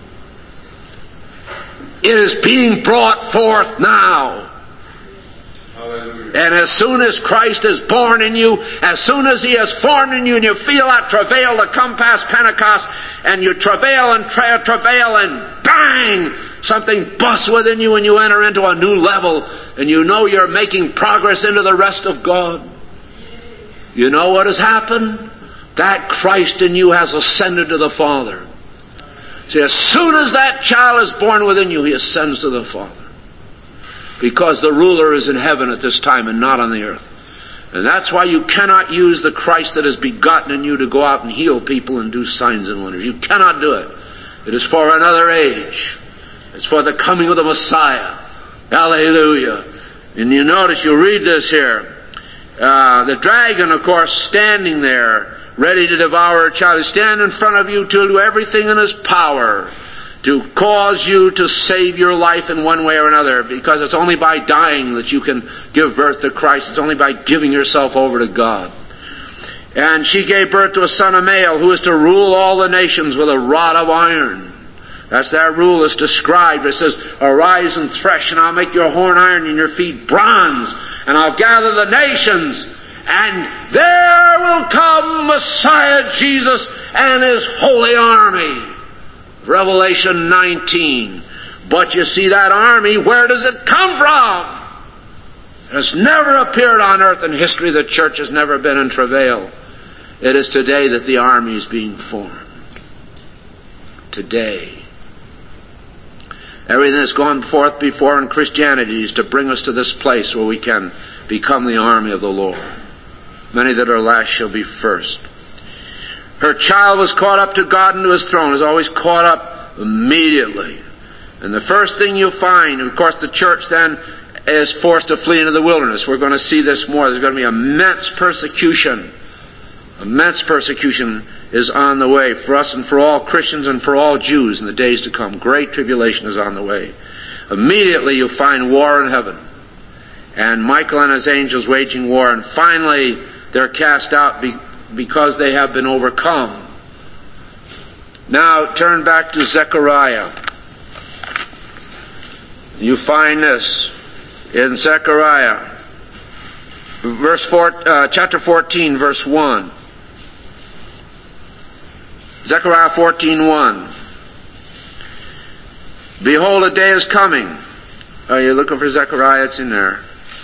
Speaker 1: It is being brought forth now. Hallelujah. And as soon as Christ is born in you, as soon as He is formed in you, and you feel that travail to come past Pentecost, and you travail and tra- travail and bang! Something busts within you, and you enter into a new level, and you know you're making progress into the rest of God. You know what has happened? That Christ in you has ascended to the Father. See, as soon as that child is born within you, he ascends to the Father. Because the ruler is in heaven at this time and not on the earth. And that's why you cannot use the Christ that is begotten in you to go out and heal people and do signs and wonders. You cannot do it. It is for another age. It's for the coming of the Messiah. Hallelujah. And you notice, you read this here. Uh, the dragon, of course, standing there, ready to devour a child. He stands in front of you to do everything in his power to cause you to save your life in one way or another, because it's only by dying that you can give birth to Christ. It's only by giving yourself over to God. And she gave birth to a son, a male, who is to rule all the nations with a rod of iron. That's that rule is described. It says, arise and thresh, and I'll make your horn iron and your feet bronze, and I'll gather the nations. And there will come Messiah Jesus and His holy army. Revelation nineteen. But you see that army, where does it come from? It has never appeared on earth in history. The church has never been in travail. It is today that the army is being formed. today. Everything that's gone forth before in Christianity is to bring us to this place where we can become the army of the Lord. Many that are last shall be first. Her child was caught up to God and to His throne, is always caught up immediately. And the first thing you'll find, of course the church then is forced to flee into the wilderness. We're going to see this more. There's going to be immense persecution. Immense persecution is on the way for us and for all Christians and for all Jews in the days to come. Great tribulation is on the way. Immediately you'll find war in heaven. And Michael and his angels waging war. And finally they're cast out be, because they have been overcome. Now turn back to Zechariah. You find this in Zechariah, verse four, uh, chapter fourteen, verse one. Zechariah fourteen one. Behold, a day is coming. Are you looking for Zechariah? It's in there.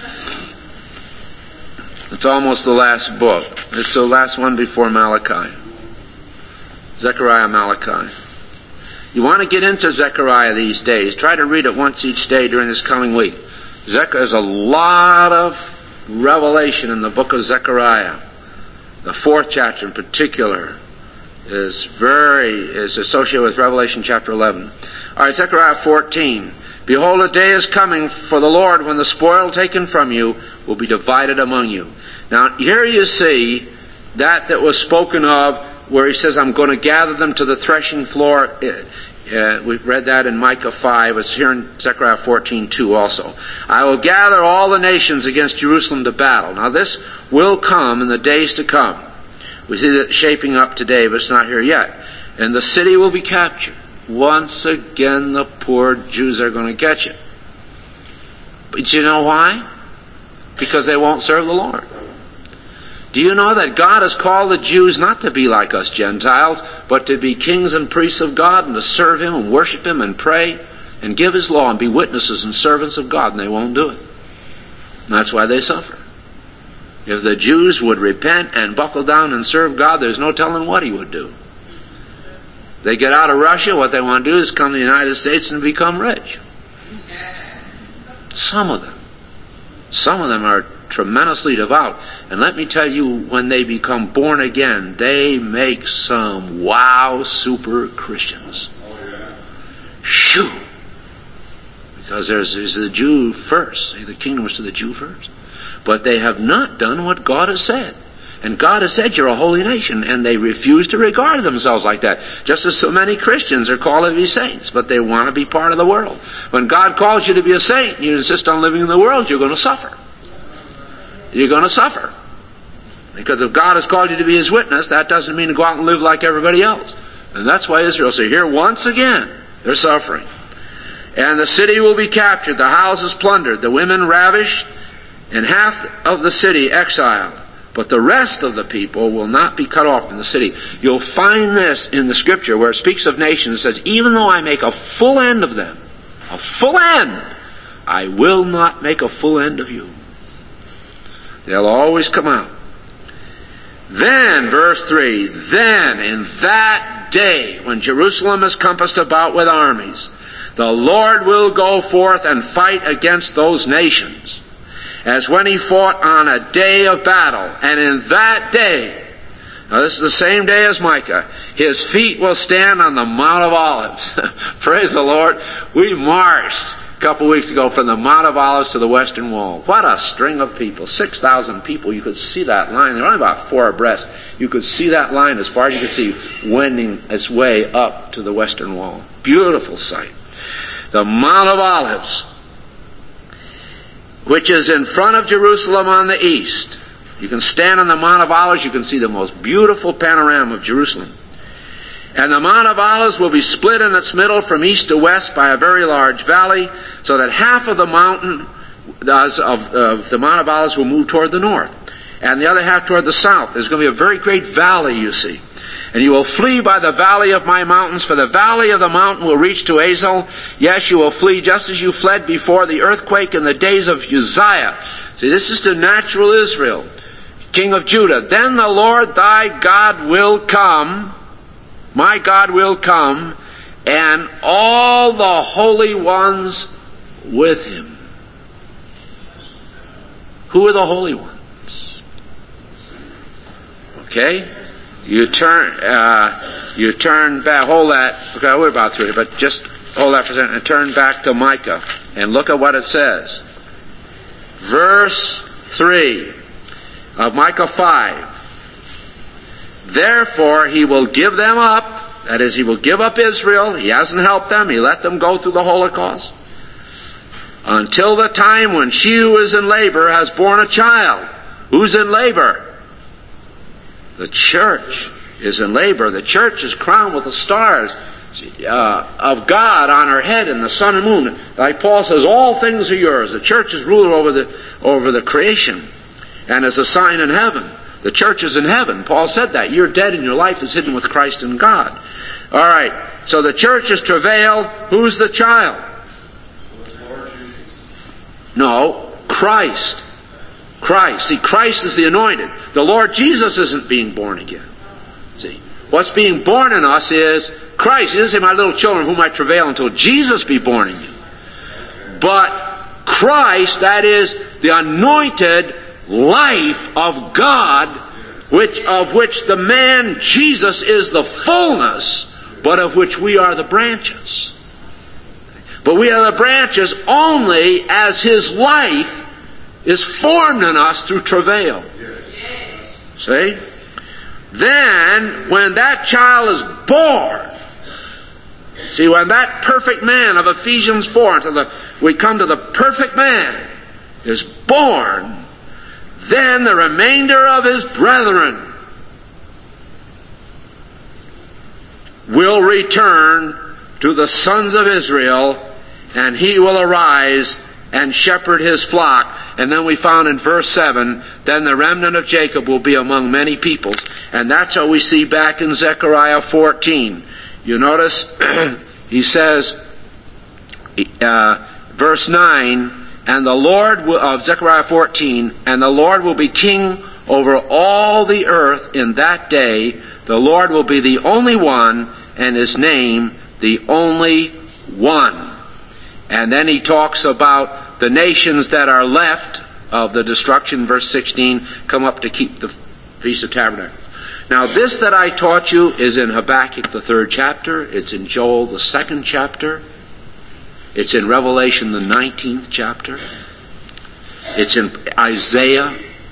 Speaker 1: It's almost the last book. It's the last one before Malachi. Zechariah, Malachi. You want to get into Zechariah these days. Try to read it once each day during this coming week. Zech- there's a lot of revelation in the book of Zechariah. The fourth chapter in particular is very is associated with Revelation chapter eleven. All right, Zechariah fourteen. Behold, a day is coming for the Lord when the spoil taken from you will be divided among you. Now, here you see that that was spoken of where he says, I'm going to gather them to the threshing floor. Uh, we read that in Micah five. It's here in Zechariah fourteen two also. I will gather all the nations against Jerusalem to battle. Now this will come in the days to come. We see that shaping up today, but it's not here yet. And the city will be captured. Once again, the poor Jews are going to get you. But you know why? Because they won't serve the Lord. Do you know that God has called the Jews not to be like us Gentiles, but to be kings and priests of God and to serve Him and worship Him and pray and give His law and be witnesses and servants of God, and they won't do it. And that's why they suffer. If the Jews would repent and buckle down and serve God, there's no telling what He would do. They get out of Russia, what they want to do is come to the United States and become rich. Some of them. Some of them are tremendously devout. And let me tell you, when they become born again, they make some wow super Christians. Shoo! Because there's, there's the Jew first. The kingdom was to the Jew first. But they have not done what God has said. And God has said you're a holy nation, and they refuse to regard themselves like that. Just as so many Christians are called to be saints, but they want to be part of the world. When God calls you to be a saint, and you insist on living in the world, you're going to suffer. You're going to suffer. Because if God has called you to be His witness, that doesn't mean to go out and live like everybody else. And that's why Israel said, here once again, they're suffering. And the city will be captured, the houses plundered, the women ravished, and half of the city exiled. But the rest of the people will not be cut off in the city. You'll find this in the Scripture where it speaks of nations. It says, even though I make a full end of them, a full end, I will not make a full end of you. They'll always come out. Then, verse three, then in that day when Jerusalem is compassed about with armies, the Lord will go forth and fight against those nations, as when He fought on a day of battle. And in that day, now this is the same day as Micah, His feet will stand on the Mount of Olives. Praise the Lord. We marched a couple weeks ago from the Mount of Olives to the Western Wall. What a string of people. six thousand people. You could see that line. They're only about four abreast. You could see that line as far as you could see wending its way up to the Western Wall. Beautiful sight. The Mount of Olives, which is in front of Jerusalem on the east. You can stand on the Mount of Olives, you can see the most beautiful panorama of Jerusalem. And the Mount of Olives will be split in its middle from east to west by a very large valley, so that half of the mountain of, of the Mount of Olives will move toward the north, and the other half toward the south. There's going to be a very great valley, you see. And you will flee by the valley of my mountains, for the valley of the mountain will reach to Azel. Yes, you will flee just as you fled before the earthquake in the days of Uzziah. See, this is to natural Israel, king of Judah. Then the Lord thy God will come, my God will come, and all the holy ones with him. Who are the holy ones? Okay? You turn, uh, you turn back, hold that, okay, we're about through it, but just hold that for a second and turn back to Micah and look at what it says. Verse three of Micah five. Therefore he will give them up, that is, he will give up Israel. He hasn't helped them. He let them go through the Holocaust. Until the time when she who is in labor has borne a child. Who's in labor? The church is in labor. The church is crowned with the stars uh, of God on her head and the sun and moon. Like Paul says, all things are yours. The church is ruler over the, over the creation and is a sign in heaven. The church is in heaven. Paul said that. You're dead and your life is hidden with Christ in God. All right. So the church is travailed. Who's the child? No, Christ. Christ. See, Christ is the anointed. The Lord Jesus isn't being born again. See, what's being born in us is Christ. He doesn't say, my little children, whom I travail until Jesus be born in you. But Christ, that is the anointed life of God, which of which the man Jesus is the fullness, but of which we are the branches. But we are the branches only as his life is formed in us through travail. See? Then, when that child is born, see, when that perfect man of Ephesians four, until the, we come to the perfect man, is born, then the remainder of his brethren will return to the sons of Israel, and he will arise and shepherd his flock. And then we found in verse seven, then the remnant of Jacob will be among many peoples. And that's what we see back in Zechariah fourteen. You notice he says, uh, verse nine, and the Lord will, of Zechariah fourteen, and the Lord will be king over all the earth in that day. The Lord will be the only one, and his name the only one. And then he talks about the nations that are left of the destruction, verse sixteen, come up to keep the Feast of Tabernacles. Now this that I taught you is in Habakkuk the third chapter, it's in Joel the second chapter, it's in Revelation the nineteenth chapter, it's in Isaiah.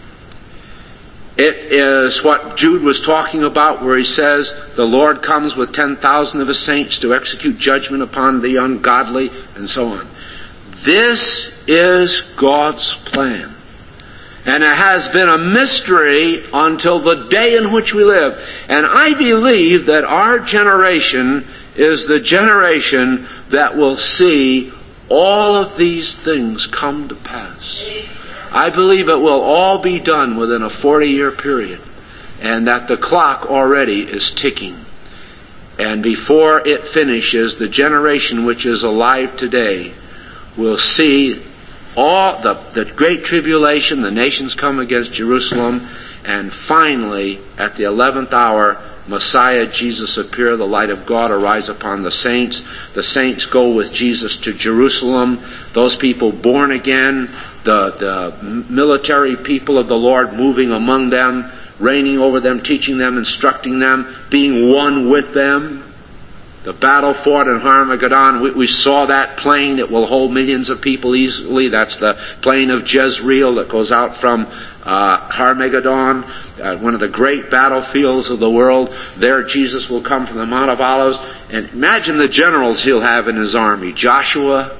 Speaker 1: It is what Jude was talking about where he says, the Lord comes with ten thousand of his saints to execute judgment upon the ungodly, and so on. This is God's plan. And it has been a mystery until the day in which we live. And I believe that our generation is the generation that will see all of these things come to pass. I believe it will all be done within a forty-year period, and that the clock already is ticking. And before it finishes, the generation which is alive today will see all the, the great tribulation, the nations come against Jerusalem, and finally, at the eleventh hour, Messiah Jesus appear, the light of God arise upon the saints. The saints go with Jesus to Jerusalem. Those people born again, the, the military people of the Lord moving among them, reigning over them, teaching them, instructing them, being one with them. The battle fought in Armageddon, we, we saw that plane that will hold millions of people easily. That's the plane of Jezreel that goes out from uh, Armageddon, uh, one of the great battlefields of the world. There Jesus will come from the Mount of Olives. And imagine the generals he'll have in his army. Joshua,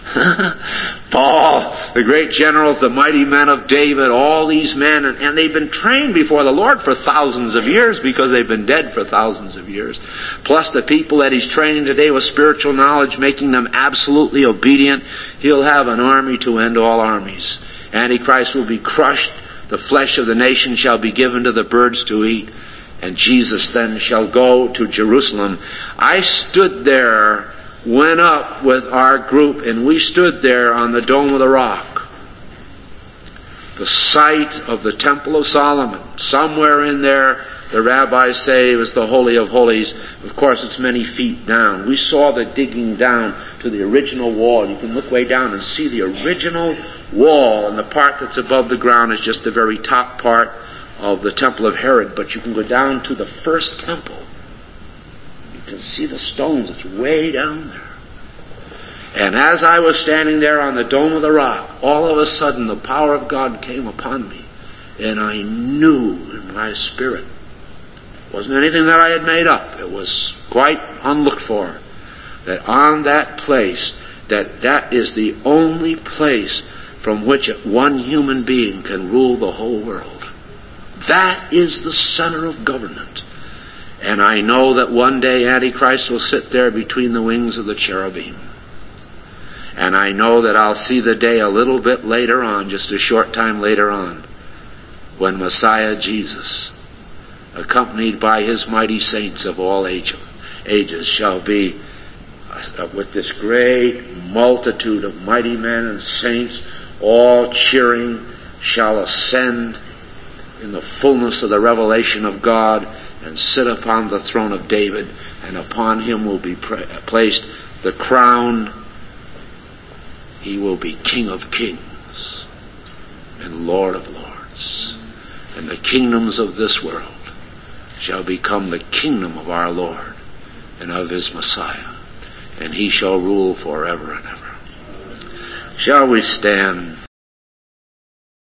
Speaker 1: Paul, the great generals, the mighty men of David, all these men, and, and they've been trained before the Lord for thousands of years because they've been dead for thousands of years. Plus the people that he's training today with spiritual knowledge, making them absolutely obedient. He'll have an army to end all armies. Antichrist will be crushed. The flesh of the nation shall be given to the birds to eat. And Jesus then shall go to Jerusalem. I stood there, went up with our group, and we stood there on the Dome of the Rock, the site of the Temple of Solomon. Somewhere in there The rabbis say it was the Holy of Holies. Of course, it's many feet down. We saw the digging down to the original wall. You can look way down and see the original wall, and the part that's above the ground is just the very top part of the Temple of Herod. But you can go down to the first temple. You can see the stones. It's way down there. And as I was standing there on the dome of the rock, all of a sudden the power of God came upon me. And I knew in my spirit, it wasn't anything that I had made up, it was quite unlooked for, that on that place, that that is the only place from which one human being can rule the whole world. That is the center of government. And I know that one day Antichrist will sit there between the wings of the cherubim. And I know that I'll see the day a little bit later on, just a short time later on, when Messiah Jesus, accompanied by his mighty saints of all age, ages, shall be uh, with this great multitude of mighty men and saints, all cheering, shall ascend in the fullness of the revelation of God and sit upon the throne of David, and upon him will be pra- placed the crown. He will be King of kings and Lord of lords. And the kingdoms of this world shall become the kingdom of our Lord and of his Messiah. And he shall rule forever and ever. Shall we stand?